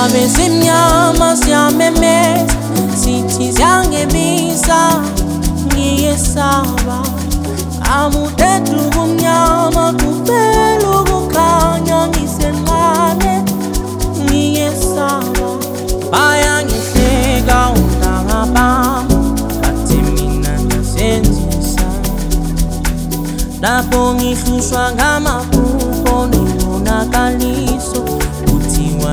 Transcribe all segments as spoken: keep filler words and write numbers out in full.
Bezimnyama siyamemeza sithi siyangebisa ngiyesaba amudedu kumnyama kuphela ukukhanya ngisenqane ngiyesaba bayangihleka untanga bami bathi mina ngiyasenzisa lapho ngihlushwa ngamaphupho nembonakaliso kuthiwa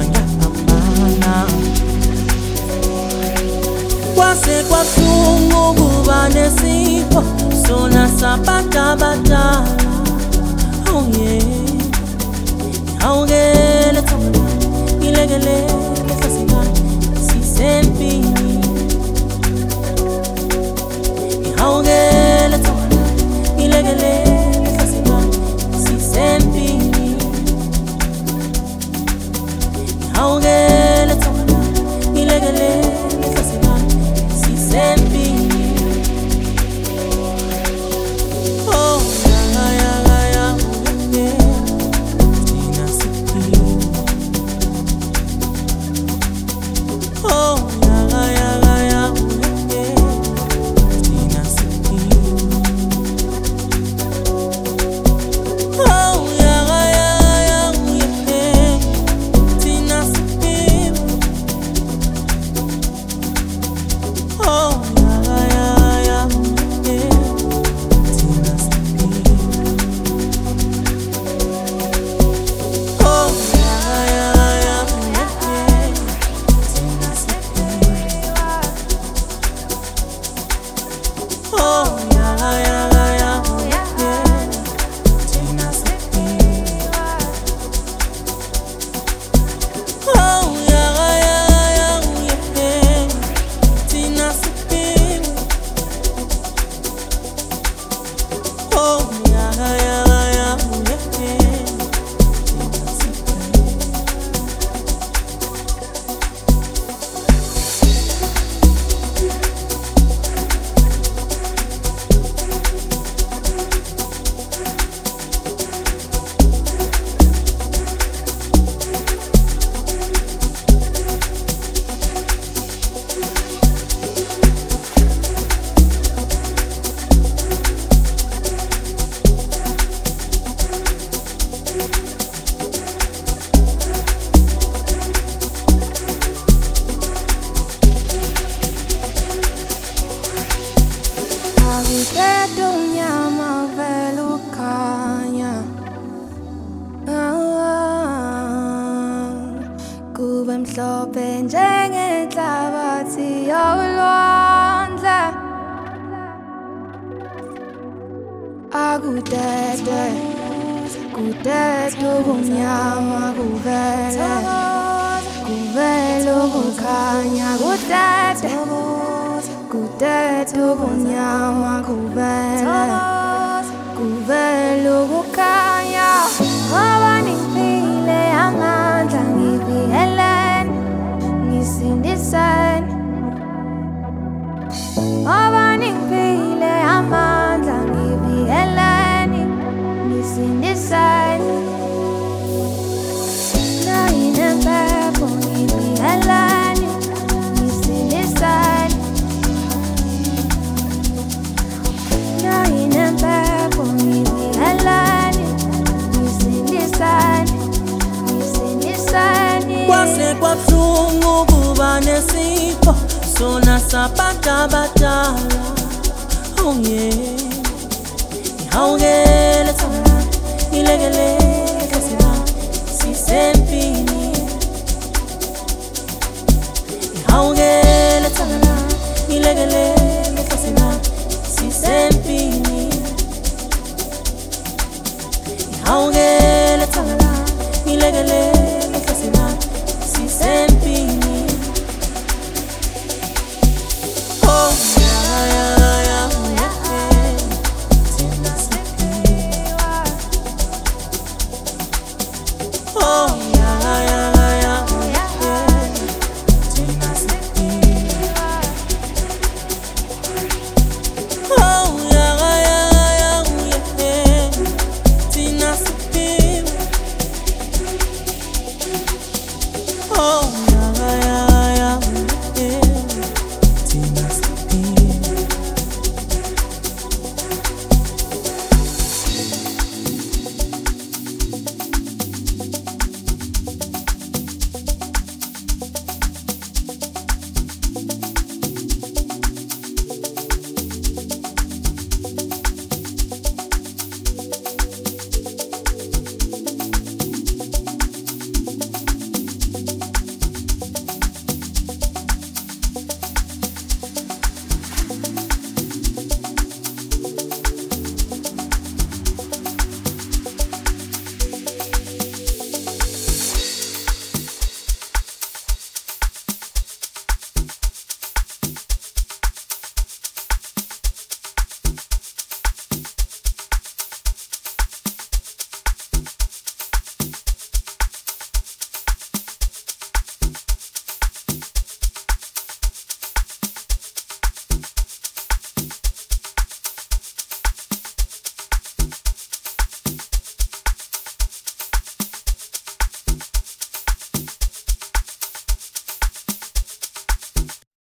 kwase kwabuhlungu kuba nesipho sona sabadabadala. Oh yeah, awungele thona ilekelele sasingane sisempini. Awungele thona ilekelele sasingane sisempini. Awungele thona ilekelele mhlophe njengenhlabathi yolwandle akudede kudede ubumnyama kuvele kuvele ukukhanya kudede kudede ubumnyama kuvele kuvele ukukhanya ngoba ngiphile amandla ngivikelene ngisindisene ngoba ngiphile amandla ngivikelene ngisindisene nayinempepho ngivikelene ngisindisene nayinempepho ngivikelene ngisindisene ngisindisene kwase kwabuhlungu kuba nesipho sona sabadabadala. Oh yeah, awungele thona ilekelele sisempini. Awungele thona ilekelele